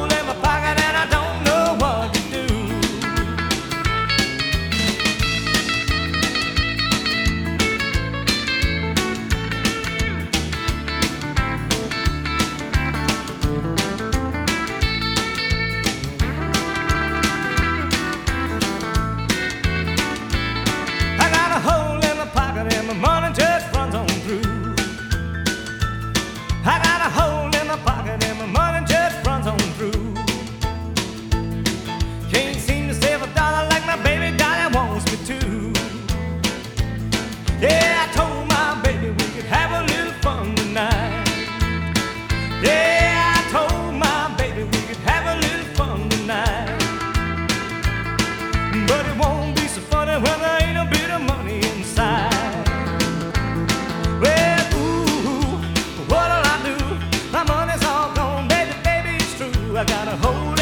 hole in my pocket and I don't know what to do. I got a hole in my pocket and my money just runs on through. I got a hole in my pocket and my money just runs on through. Can't seem to save a dollar like my baby daddy wants me to. Yeah, I told my baby we could have a little fun tonight. Yeah, I told my baby we could have a little fun tonight. But it won't be so funny when there ain't a bit of money inside. Well, ooh, what'll I do? My money's all gone, baby, baby, it's true. I got a hold